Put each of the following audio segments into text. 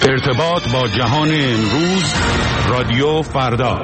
ارتباط با جهان امروز، رادیو فردا.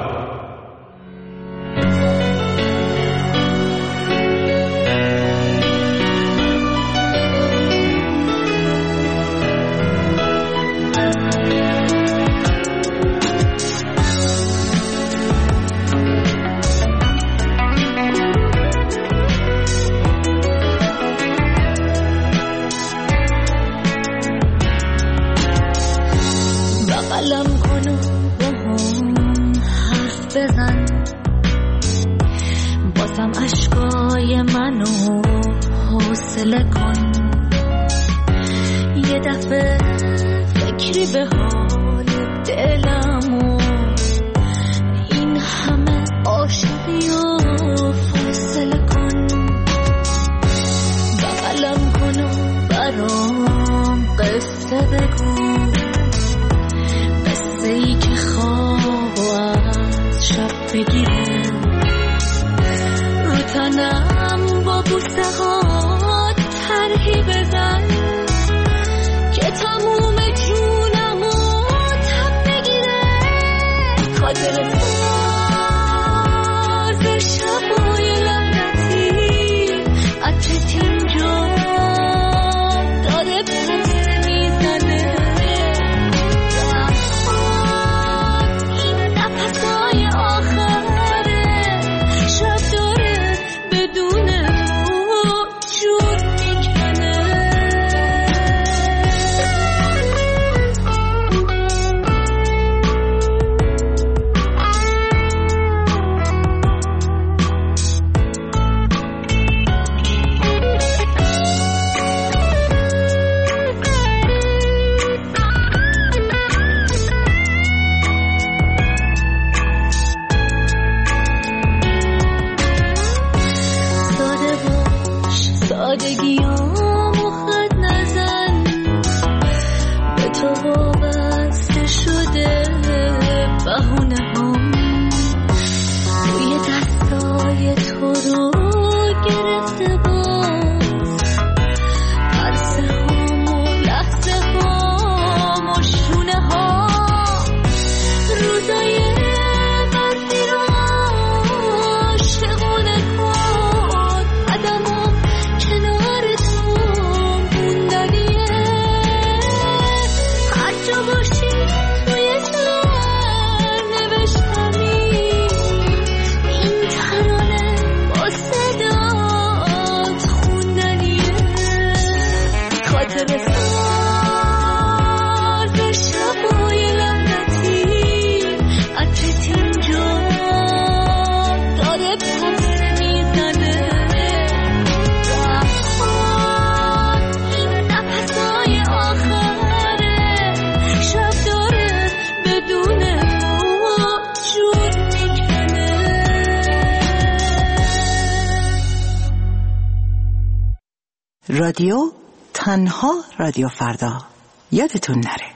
رادیو تنها رادیو فردا، یادتون نره.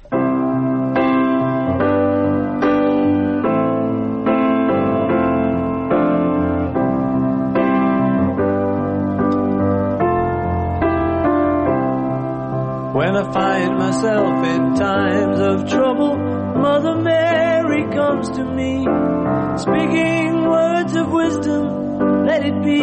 When I find myself in times of trouble, Mother Mary comes to me, speaking words of wisdom, let it be.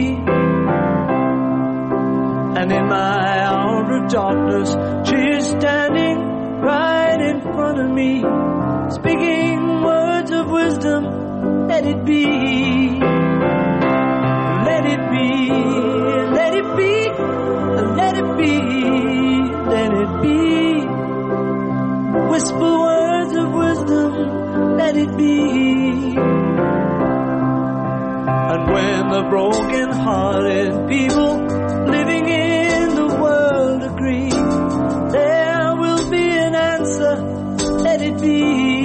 And in my hour of darkness, she is standing right in front of me, speaking words of wisdom, let it be. Let it be, let it be, let it be, let it be. Whisper words of wisdom, let it be. And when the broken-hearted people living in the world agree, there will be an answer, let it be.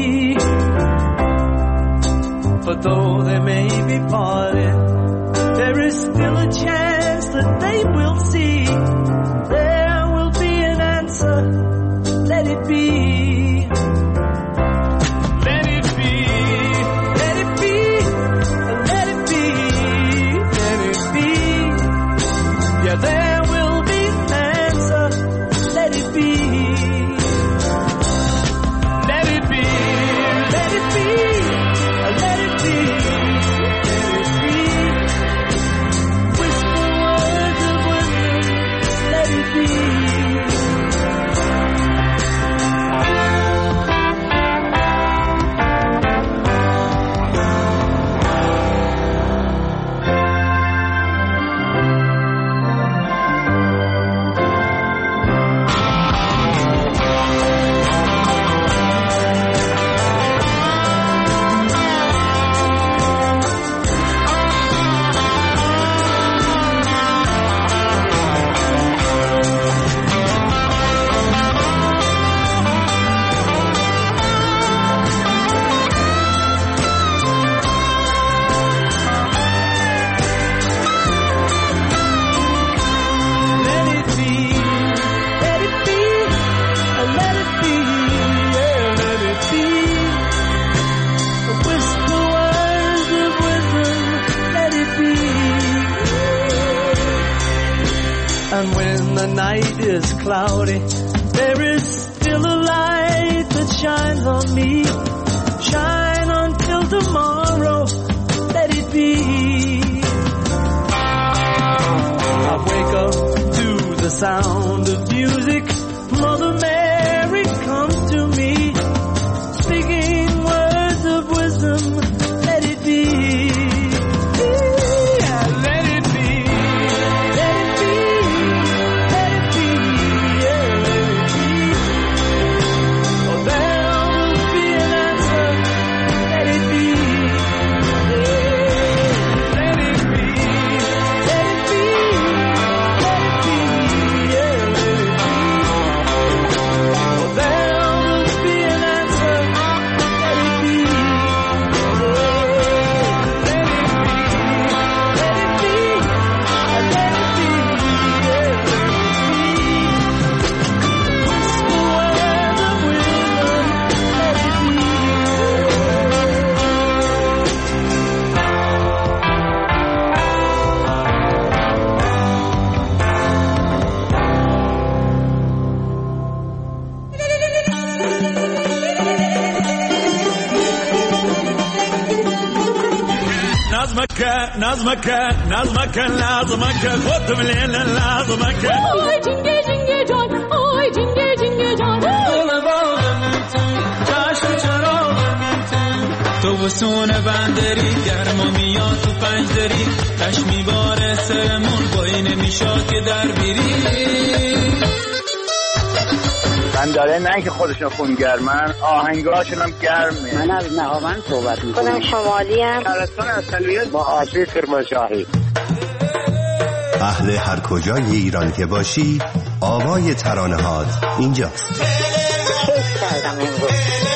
But though they may be parted, there is still a chance that they will see. There will be an answer, let it be. Let it be, let it be, let it be, let it be. Yeah, there will be an answer, let it be. the night is cloudy, there is still a light that shines on me. Shine until tomorrow, let it be. I wake up to the sound of music. Mother Mary comes to me, speaking words of wisdom. Let it be. نظمك لازمك خودم لیل لازمک آی جنگه جنگه جان آی جنگه جنگه جان چشم چراغم تو وسون بندری گرما میاد تو پنجدری تشمی بار سرمون بایی نمیشاد که در بیری من داره نه که خودشون خونگرمن آهنگاشون هم گرمه. من از نهاوند صحبت میکنم. خودم شمالی هم شهرستان اصلیت با آشی کرمانشاهی. اهل هر کجای ایران که باشی آوای ترانه‌هات اینجاست. کیف کردم امروز.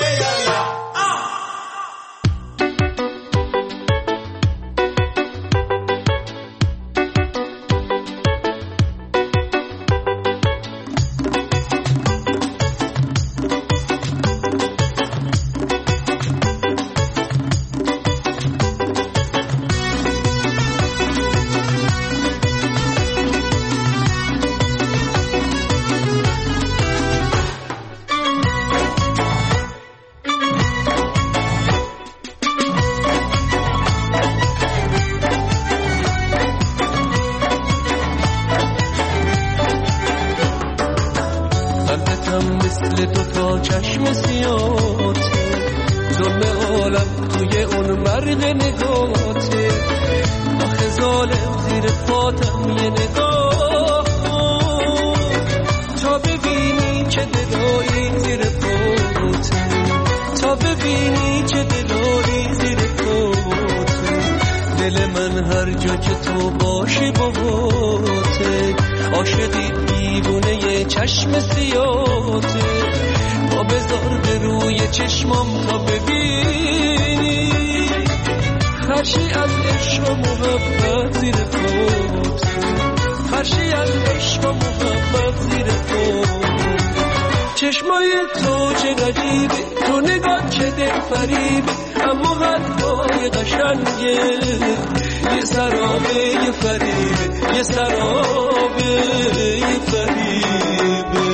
چشمای تو چه عجیبه، تو نگاه چه دل فریبه، اما حرفای قشنگه، یه سرابه یه فریبه، یه سرابه یه فریبه.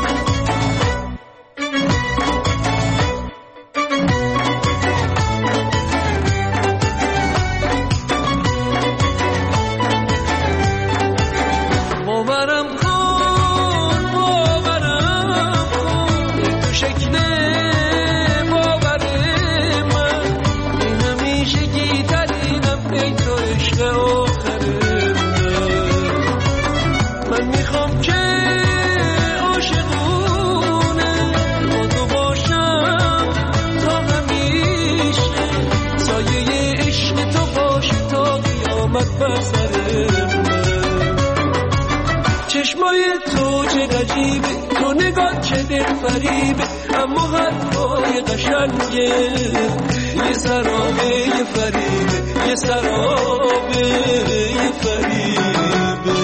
چشمای تو چه عجیبه، تو نگاه چه دل فریبه، اما حرفای قشنگه، یه سرابه یه فریبه، یه سرابه یه فریبه.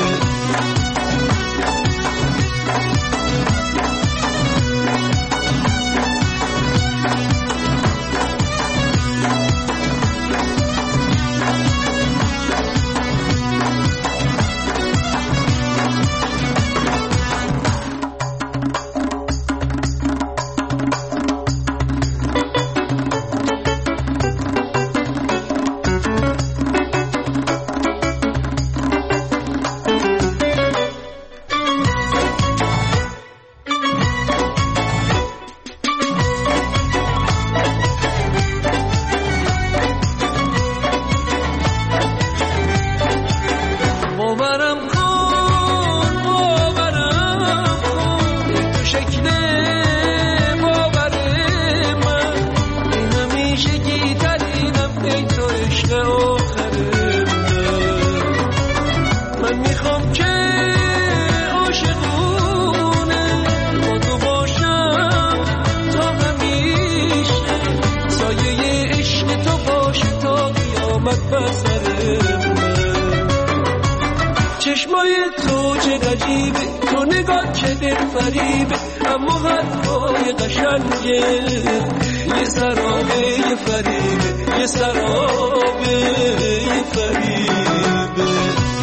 پسر من. چشمای تو چه عجیبه، تو نگاه چه دل فریبه، اما حرفای قشنگه یه سرابه یه فریبه، یه سرابه یه فریبه.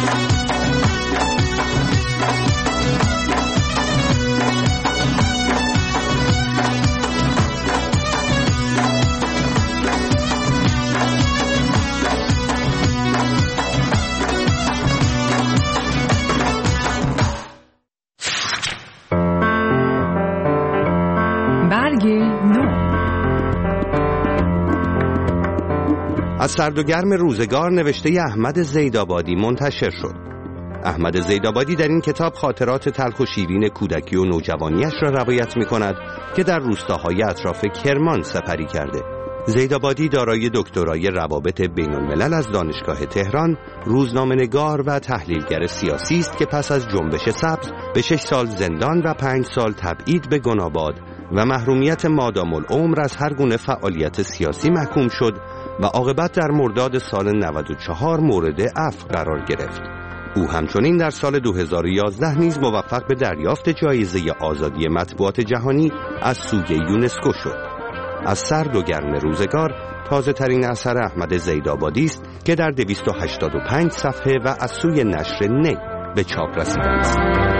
از سرد و گرم روزگار نوشته احمد زیدآبادی منتشر شد. احمد زیدآبادی در این کتاب خاطرات تلخ و شیرین کودکی و نوجوانیش را روایت می کند که در روستاهای اطراف کرمان سپری کرده. زیدآبادی دارای دکترای روابط بین الملل از دانشگاه تهران، روزنامه‌نگار و تحلیلگر سیاسی است که پس از جنبش سبز به 6 سال زندان و 5 سال تبعید به گناباد و محرومیت مادام العمر از هر گونه فعالیت سیاسی محکوم شد و عاقبت در مرداد سال 94 مورد عفو قرار گرفت. او همچنین در سال 2011 نیز موفق به دریافت جایزه آزادی مطبوعات جهانی از سوی یونسکو شد. از سرد و گرم روزگار تازه ترین اثر احمد زیدآبادی است که در 285 صفحه و از سوی نشر نی به چاپ رسیده است.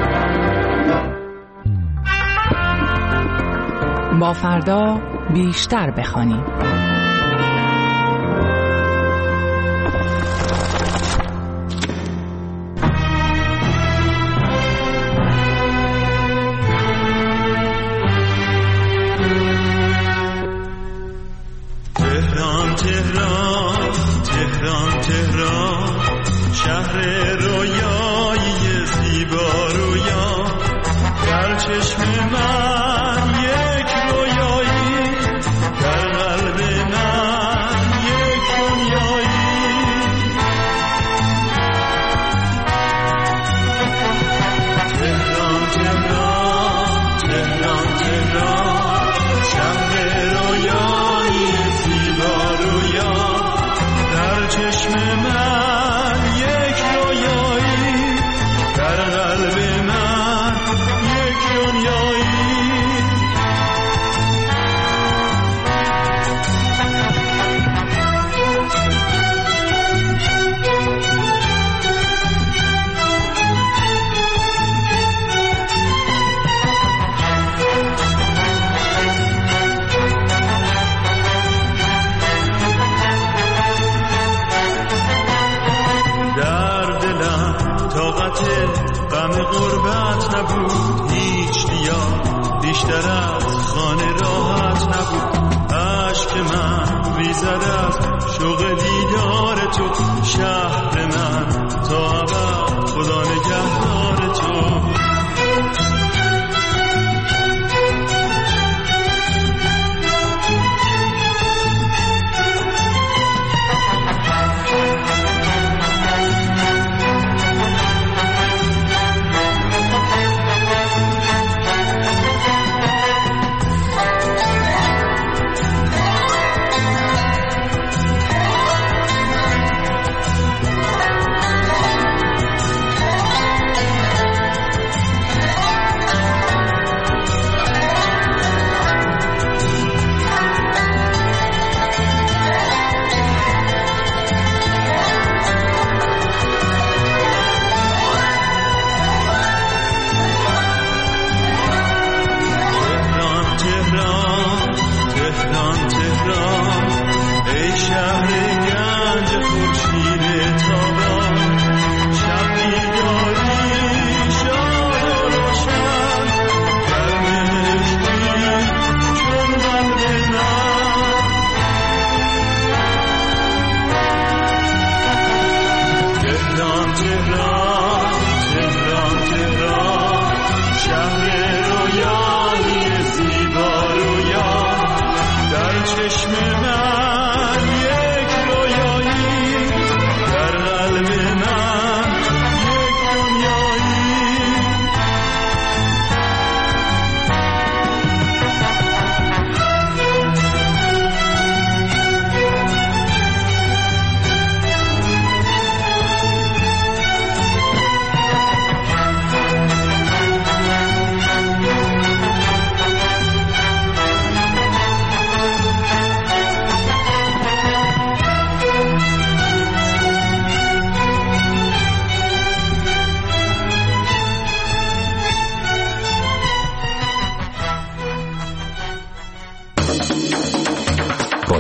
با فردا بیشتر بخوانیم. شهر رویایی زیبا رویا، در چشم من یک رویایی، در قلب من یک دنیایی. تهران تهران تهران تهران، شهر رویایی زیبا رویا، در چشم من غم غربت نبود، هیچ دیا بیشتر از خانه راحت نبود. عشق من ریزد از شوق دیدار تو، شهر من تا ابد خدا نگهدار تو.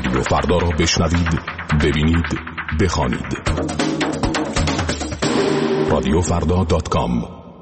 رادیو فردا را بشنوید، ببینید، بخوانید. رادیوفردا.com.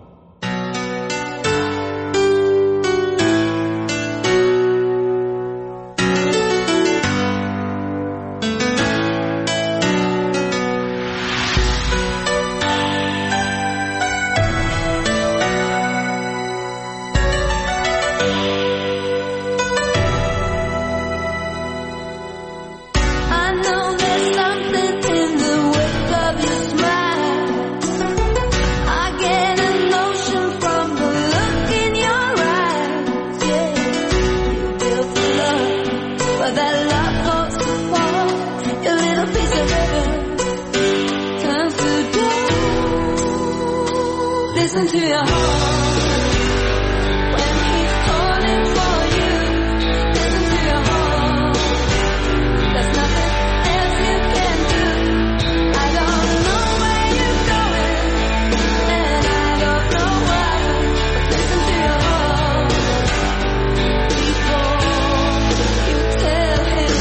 Listen to your heart when he's calling for you. Listen to your heart. There's nothing else you can do. I don't know where you're going, and I don't know why. But listen to your heart before you tell him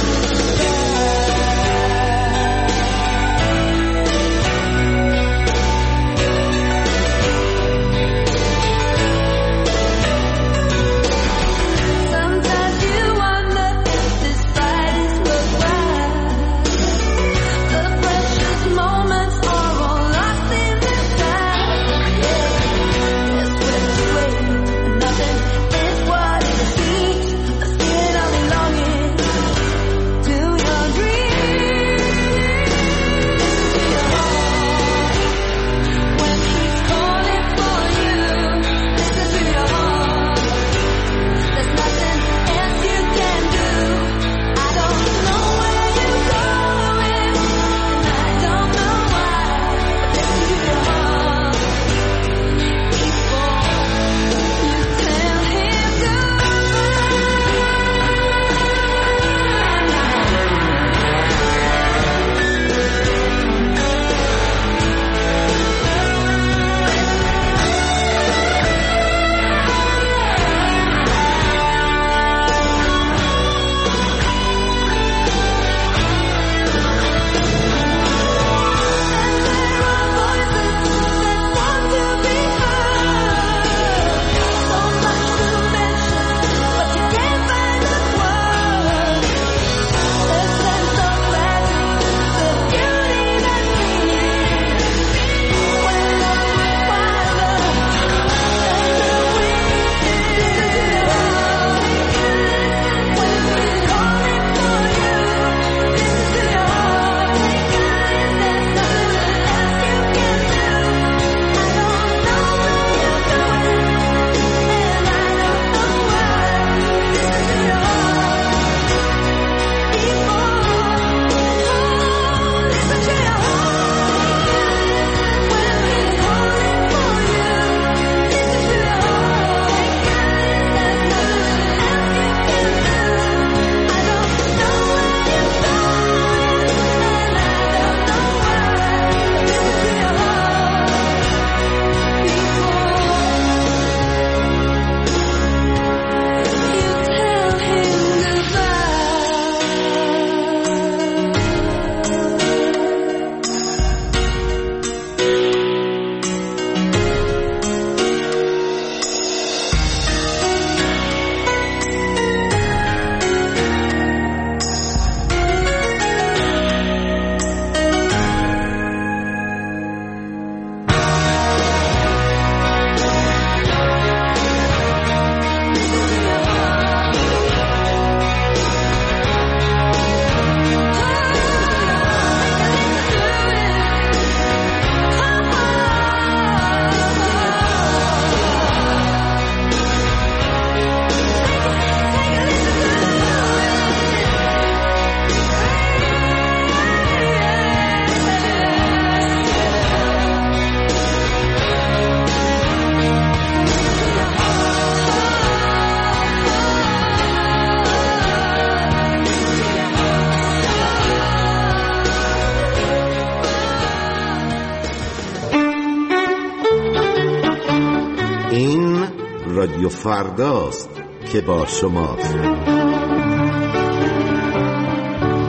رادیو فرداست که با شماست.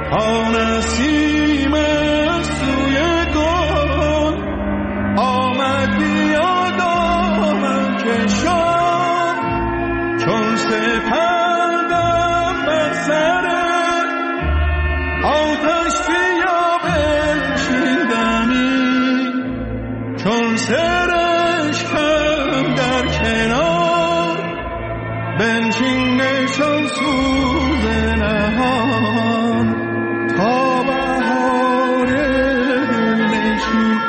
آنسیم سوی گل آمد بیادامم کشان چون سپندم بر سر آتش بیا بنشیندمی چون سرشکم در کنار بنشین چون سوز نهان تا بهار دلنشین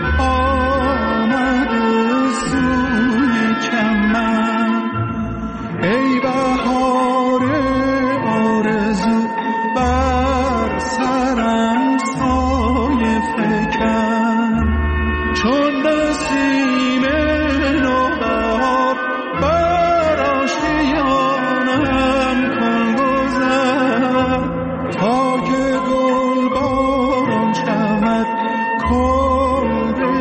آمد سوی چمن ای بهار آرزو بر سرم سایه فکن چون نسیم نوبهار بر آشیانم کن گذر تا که گل باران شود کلبه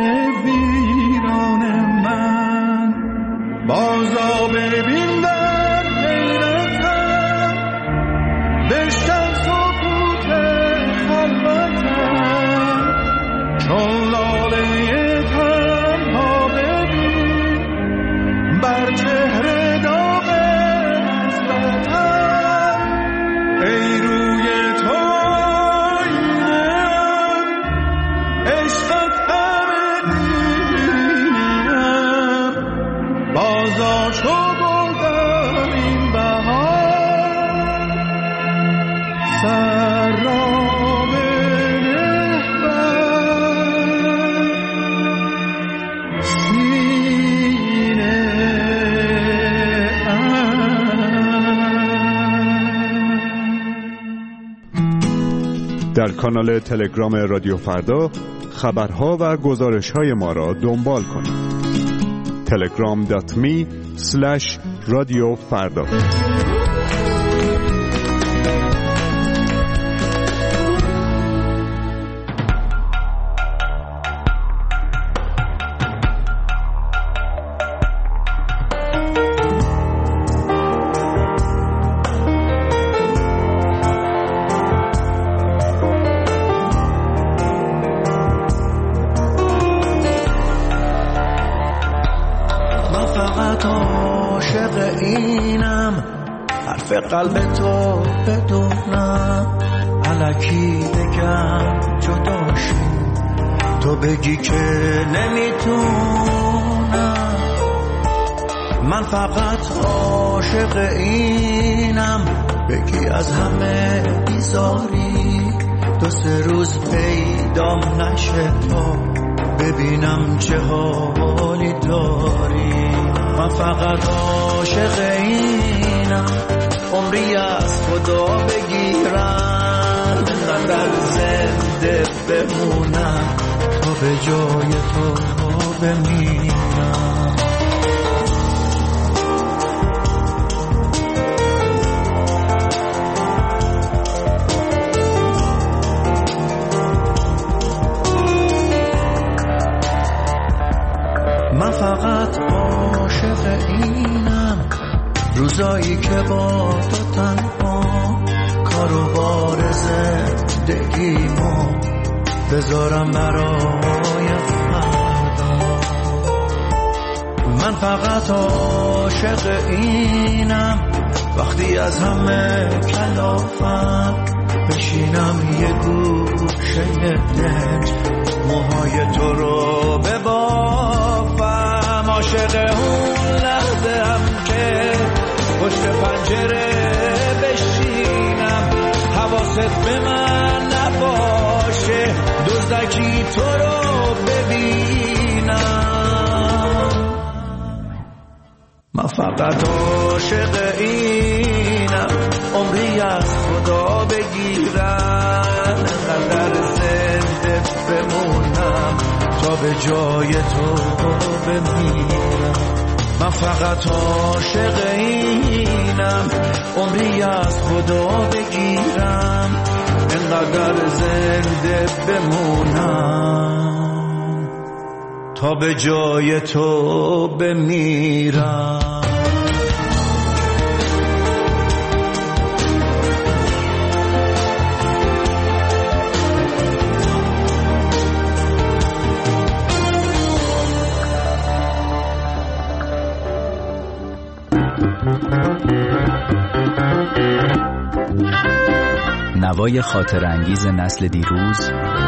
ویران من بازا ببین در حیرتم بشکن سکوت خلوتم چون لاله تنها ببین بر چهره داغ حسرتم ای روی تو آینه‌ام عشقت همه دینم بازا چو گل در این بهار سر را بنه بر سینه در کانال تلگرام رادیو فردا خبرها و گزارش‌های ما را دنبال کنید. telegram.me/رادیو فردا. قلب تو بدونم الکی بگم جدا شیم تو بگی که نمیتونم من فقط عاشق اینم بگی از همه بیزاری 2-3 روز پیدام نشه تا ببینم چه حالی داری من فقط عاشق اینم عمری از خدا بگیرم اینقدر زنده بمونم تا به جای تو بمیرم من فقط عاشق اینم روزایی که با تو تنها کارو بار زندگیمو بذارم برای فردا من فقط عاشق اینم وقتی از همه کلافم بشینم یه گوشه دنج موهای تو رو ببافم عاشق اون لحظه هم که پشت پنجره بشینم حواست به من نباشه دزدکی تو رو ببینم من فقط عاشق اینم عمری از خدا بگیرم انقدر زنده بمونم تا به جای تو بمیرم من فقط عاشق اینم عمری از خدا بگیرم انقدر زنده بمونم تا به جای تو بمیرم نوای خاطر انگیز نسل دیروز،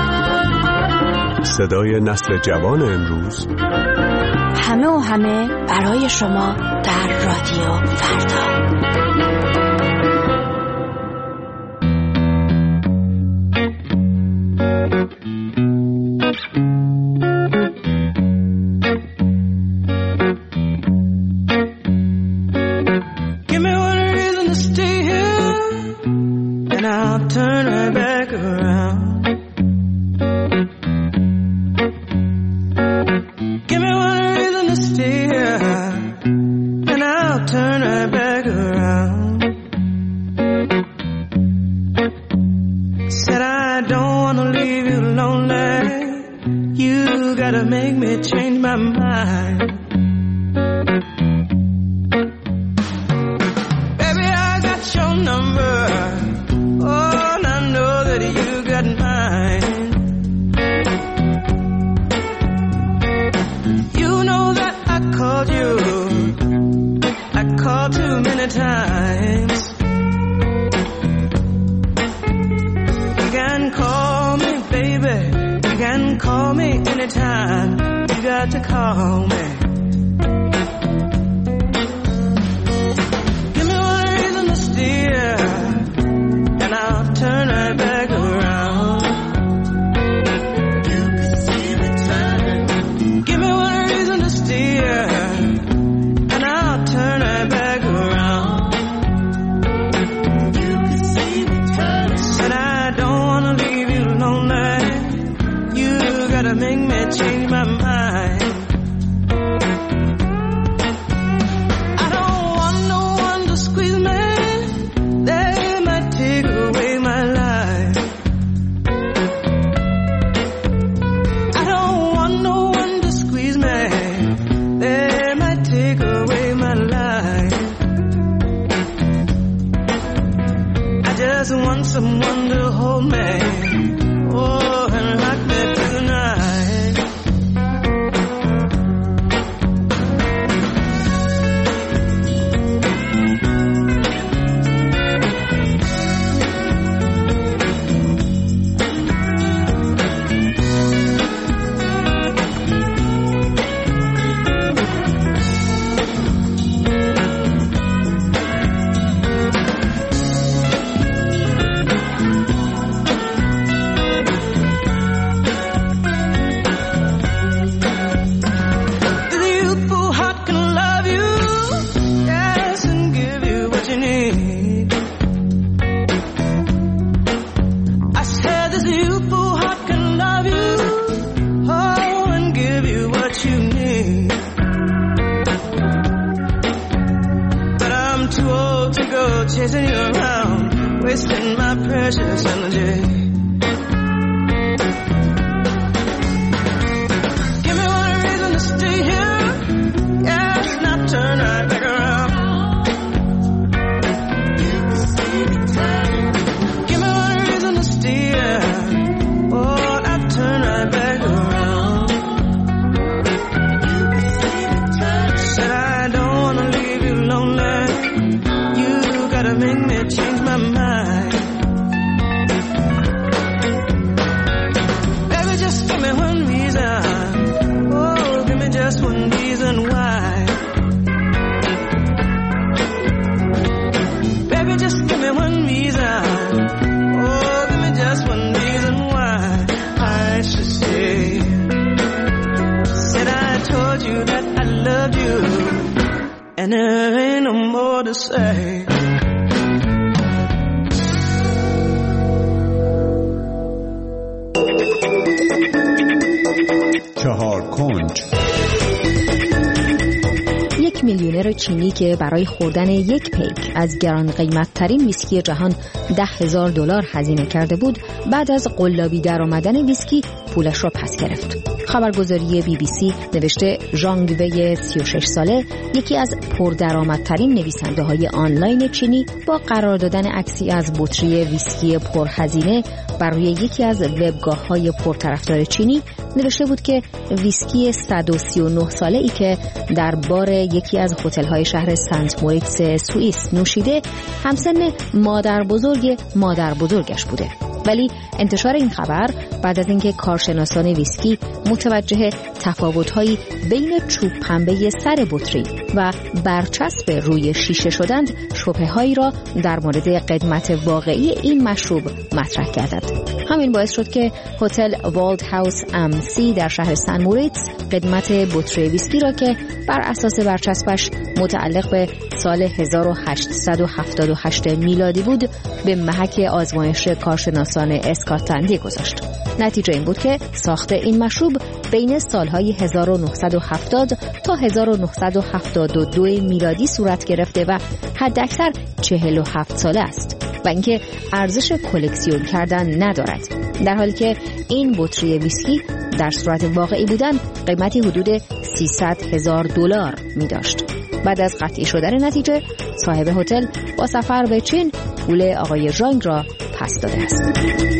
صدای نسل جوان امروز، همه و همه برای شما در رادیو فردا. یک میلیونر چینی که برای خوردن یک پیک از گران قیمت ترین ویسکی جهان $10,000 هزینه کرده بود، بعد از قلابی در آمدن ویسکی پولش را پس گرفت. خبرگزاری BBC نوشته ژانگ وی 36 ساله یکی از پردرآمدترین نویسنده‌های آنلاین چینی با قرار دادن عکسی از بطری ویسکی پرهزینه بر روی یکی از وبگاه‌های پرطرفدار چینی نوشته بود که ویسکی 139 ساله‌ای که در بار یکی از هتل‌های شهر سنت موریتس سوئیس نوشیده همسن مادر بزرگش بوده. ولی انتشار این خبر بعد از اینکه کارشناسان ویسکی متوجه تفاوت‌هایی بین چوب پنبه سر بطری و برچسب روی شیشه شدند، شبهه‌هایی را در مورد قدمت واقعی این مشروب مطرح کردند. همین باعث شد که هتل والد هاوس MC در شهر سن موریتس قدمت بطری ویسکی را که بر اساس برچسبش متعلق به سال 1878 میلادی بود به محک آزمایش کارشناسان اسکاتلندی گذاشت. نتیجه این بود که ساخت این مشروب بین سالهای 1970 تا 1972 میلادی صورت گرفته و حداکثر 47 ساله است و اینکه ارزش کلکسیون کردن ندارد، در حالی که این بطری ویسکی در صورت واقعی بودن قیمتی حدود $300,000 می داشت. بعد از قطعی شدن نتیجه، صاحب هتل با سفر به چین پول آقای ژانگ را پس داده است.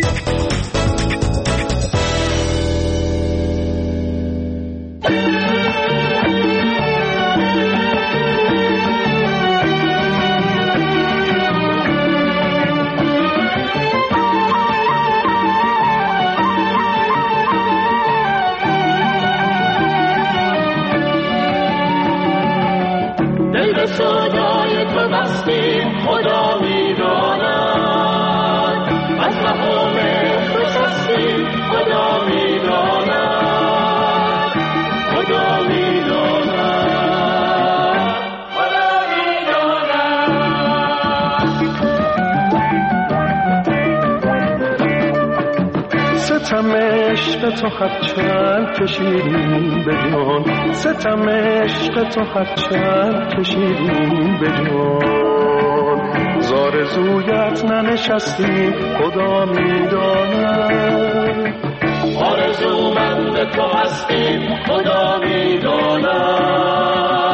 ستم عشق تو هرچند کشیدیم به جان، ستم عشق تو هرچند کشیدیم به جان، زارزویت ننشستیم خدا میداند، آرزومند تو هستیم خدا میداند.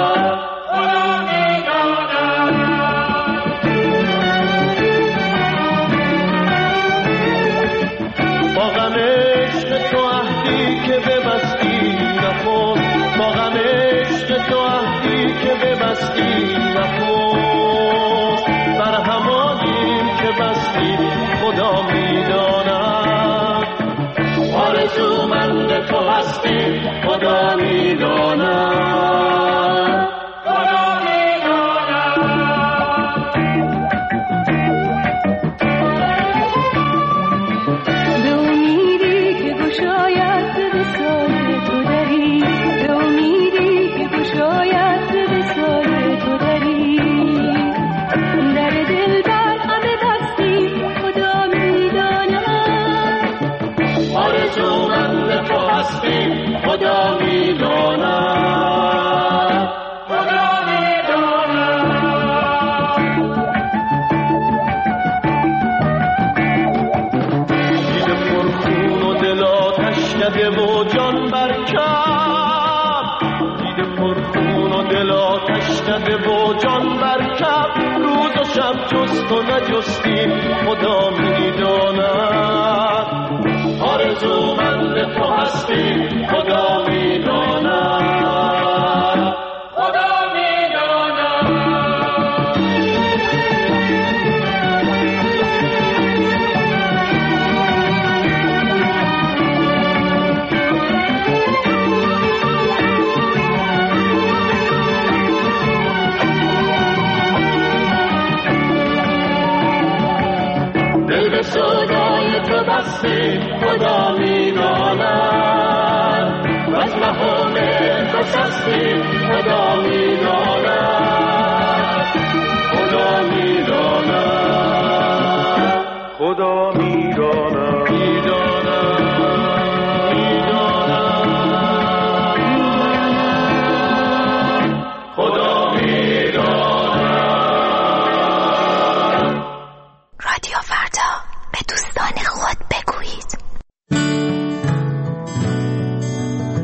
بر همانیم که بستیم خدا میداند، آرزومند تو هستیم خدا میداند، خدا میداند. به امیدی که گشاید به سایه تو دری، به امیدی که گشاید به سایه تو دری، در دل بر همه بستی خدا میداند، آرزومند تو هستیم خدا میداند، خدا میداند. دیده پرخون و دل آتش کده و جان برکب، دیده پرخون و دل آتش کده و جان برکب، روز و شب جز تو نجستیم خدا میداند، آرزومند تو هستیم خدا میداند، خدا میداند. دل به سودای تو بستیم خدا میداند، و از مهام تو شستیم خدا میداند، خدا میداند، خدا میداند، میداند، میداند، خدا میداند. رادیو فردا، به دوستان خود بگویید.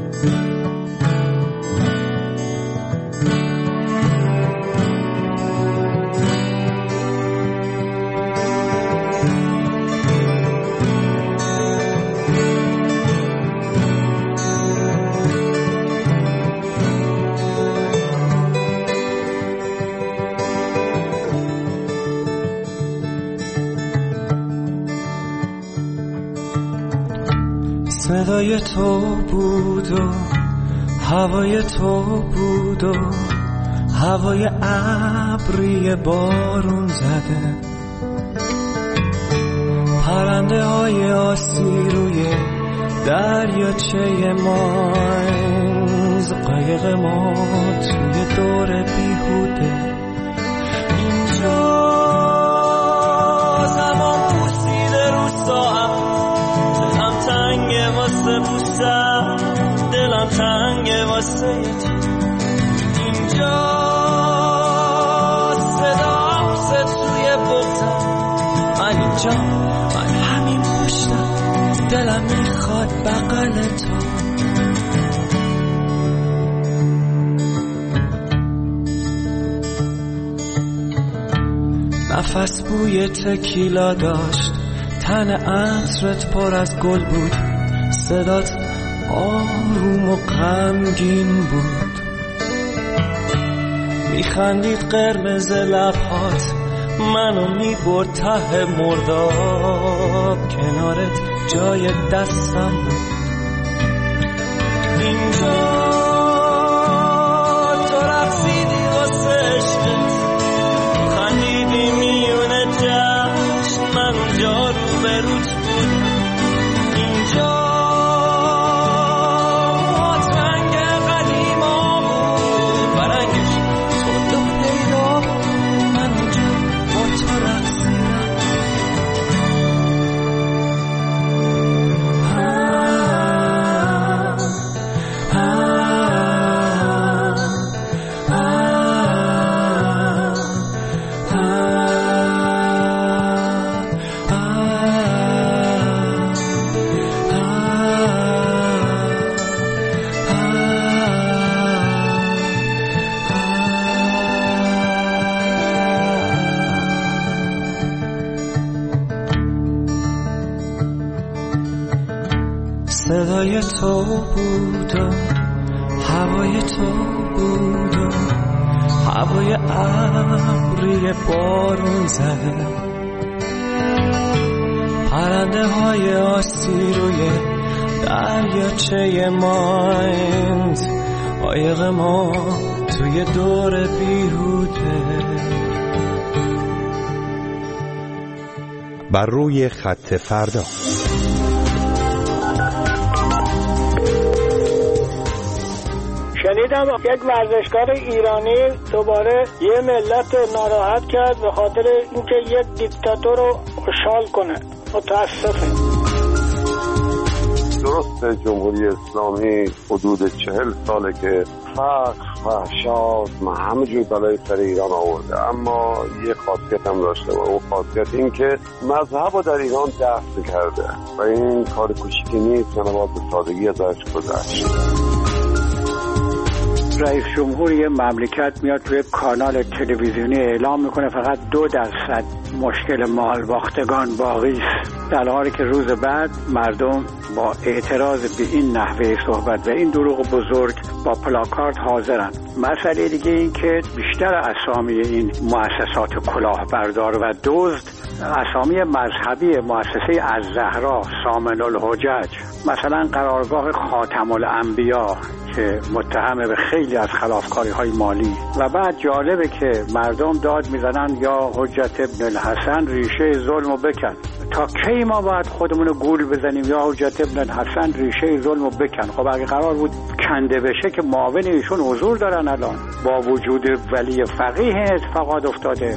صدای تو بود و هوای تو بود و هوای ابری بارون زده، پرنده های آسی روی دریاچه ماینز، قایق ما توی دور بیهوده. اینجا زمان پوسیده رو ساعت، دلم تنگه واسه بوسم، دلم تنگه واسه اینجا صدا توی بغزم، من اینجا، من همین پشتم، دلم میخواد بغل تو. نفس بوی تکیلا داشت، تن عطرت پر از گل بود، صدات آروم و غمگین بود، میخندید قرمز لبهات، منو میبرد ته مرداب، کنارت جای دستم بود. اینجا تو رقصیدی واسه عشقت، خندیدی میونه جشن، من اونجا رو به روت بود. اینجا رنگ قدیما بود، برنگش تو دو پیدا بود، من اونجا با تو رقصیدم. صدای تو بود و هوای تو بود و هوای ابری بارون زده، پرنده های آسی روی دریاچه مایند، قایق ما توی دور بیهوده. بر روی خط فردا. شنیدم یک ورزشکار ایرانی دوباره یه ملت ناراحت کرد به خاطر اینکه یک دیکتاتور رو خوشحال کنه. متاسفم. درست جمهوری اسلامی حدود 40 ساله که فقر، فحشا و همه جور بلای سر ایران آورده، اما یه خاصیت هم داشته و اون خاصیت این که مذهب رو در ایران دفن کرده و این کار کوچیکی نیست، نباید به سادگی ازش گذشت. رئیس جمهور یه مملکت میاد توی کانال تلویزیونی اعلام میکنه فقط 2% مشکل مال باختگان باقی است، در حالی که روز بعد مردم با اعتراض به این نحوه صحبت و این دروغ بزرگ با پلاکارد حاضرن. مسئله دیگه این که بیشتر اسامی این مؤسسات کلاهبردار و دزد اسامی مذهبی، مؤسسه الزهرا، سامن الحجج، مثلا قرارگاه خاتم الانبیا که متهم به خیلی از خلافکاری‌های مالی. و بعد جالبه که مردم داد میزنن یا حجت ابن الحسن ریشه ظلمو بکن. تا کی ما باید خودمونو گول بزنیم یا حجت ابن الحسن ریشه ظلمو بکن؟ خب اگه قرار بود کنده بشه که معاون ایشون حضور دارن، الان با وجود ولی فقیه اتفاقات افتاده.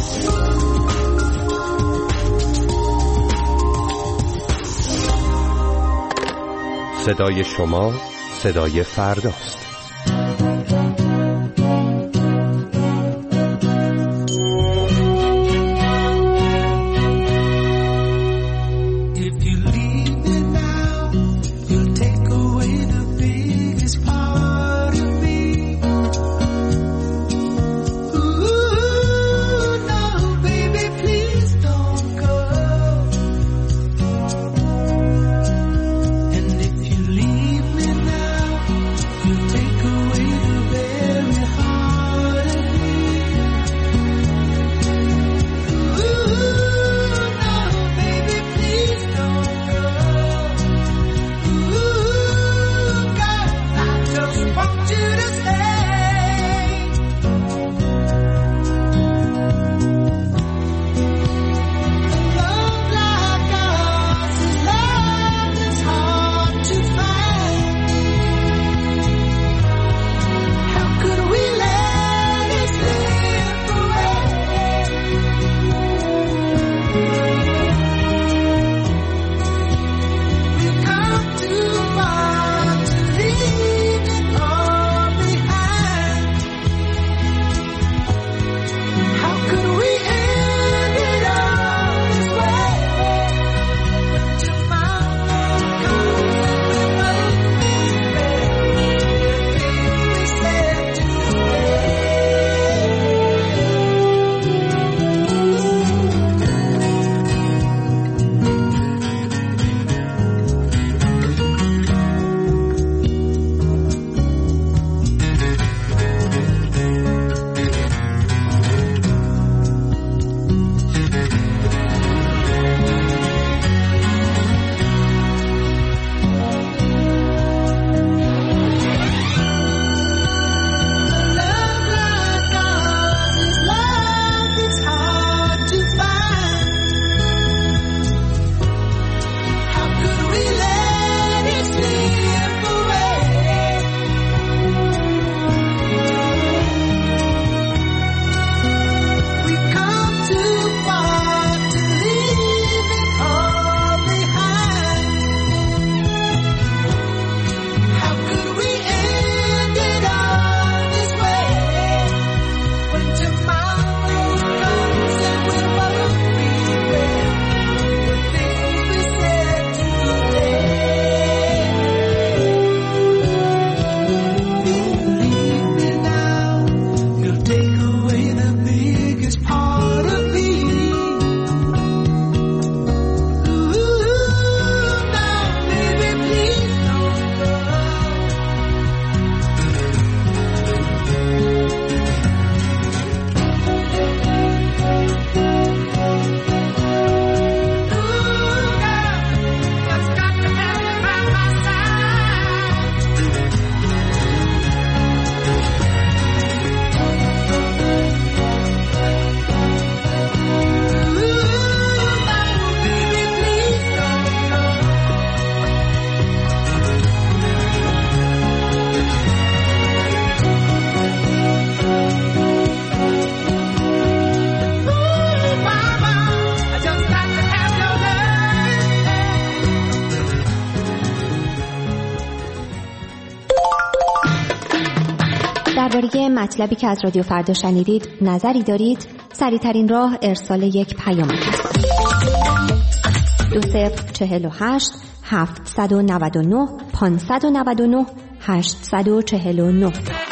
صدای شما صدای فرداست. You take درباره مطلبی که از رادیو فردا شنیدید نظری دارید؟ سریع‌ترین راه ارسال یک پیام است. 2048 799 599 849.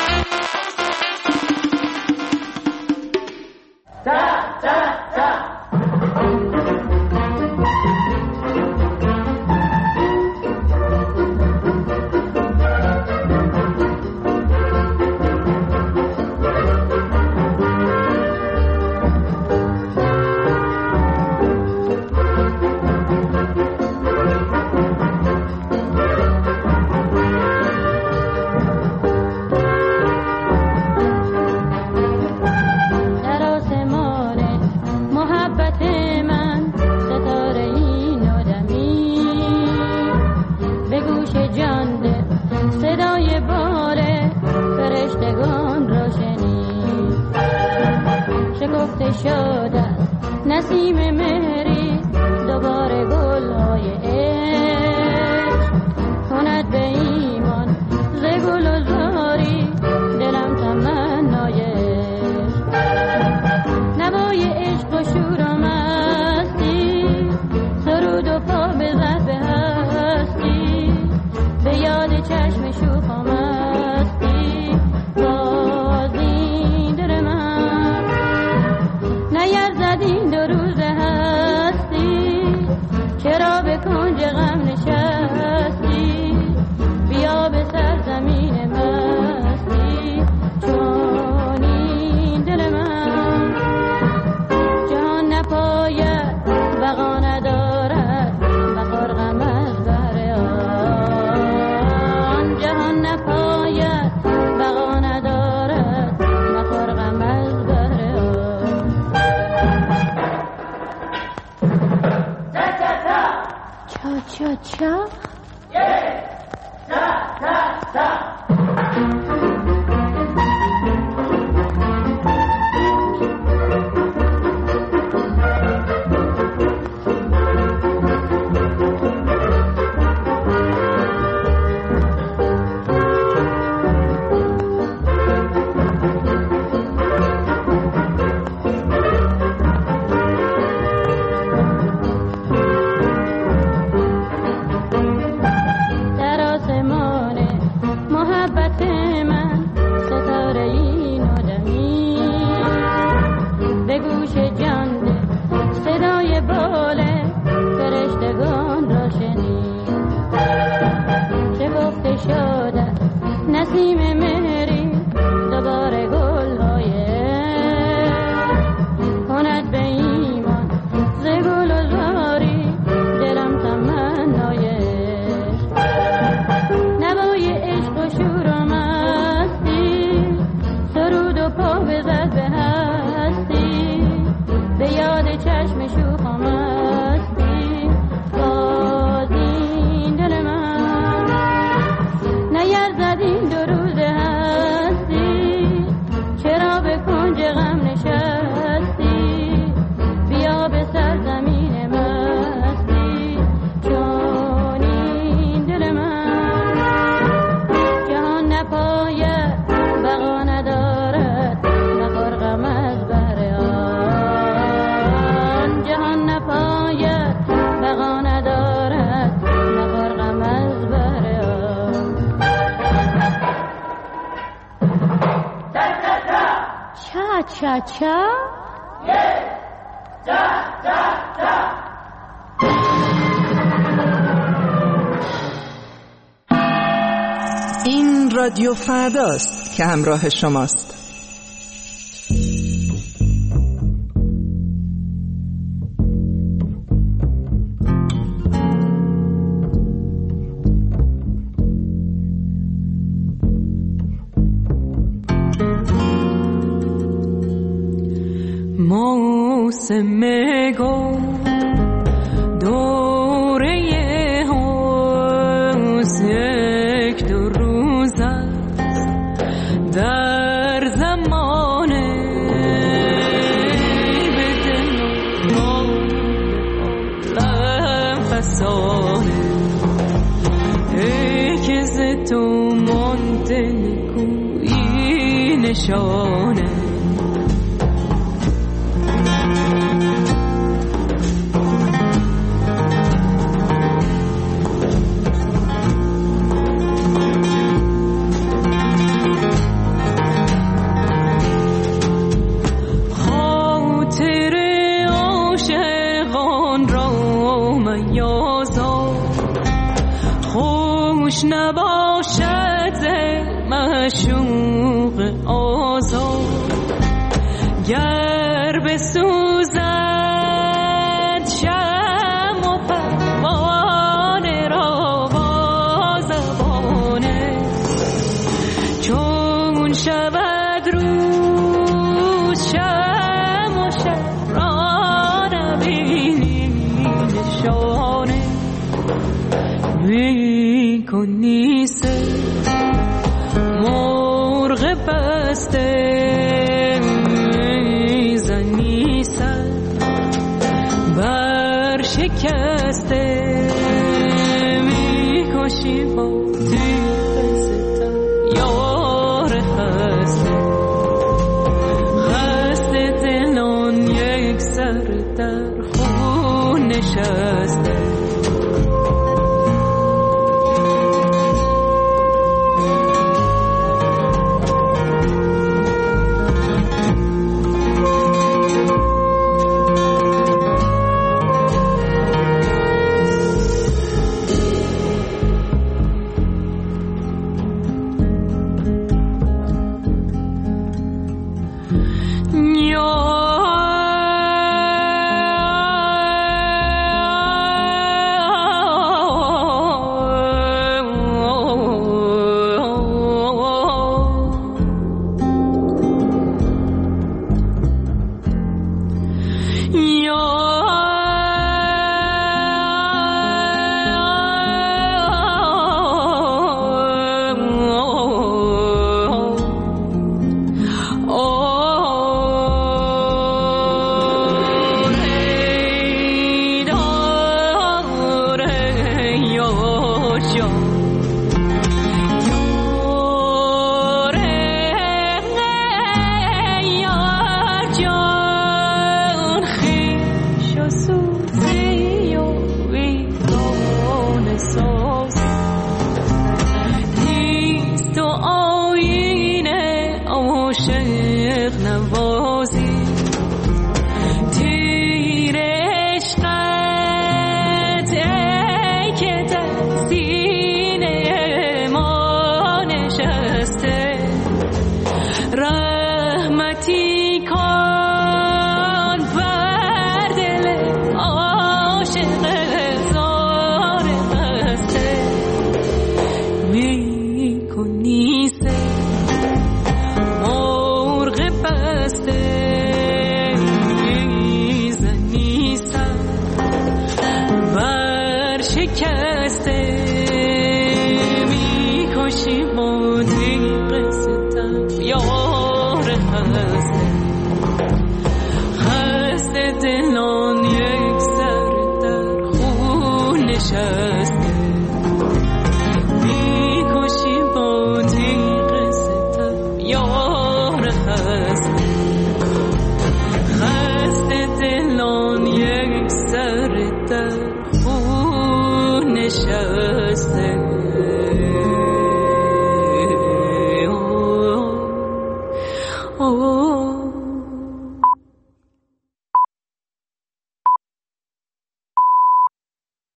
این رادیو فرداست که همراه شماست. موسم گل دوره هاست یک دو روز است در زمان بدن عالم فسانه ای که ز تو مانده نکویی نشانه نباشد معشوق آزاد گر بسوزد شمع و پروانه را با زبانه چون شود روز شمع و شب را نبینی نشانه کنی سه مرغ بسته زنی سر بر شکسته میکشی با تیغ ستم یار خسته خسته دلان یک سر در خون نشسته در خون نشسته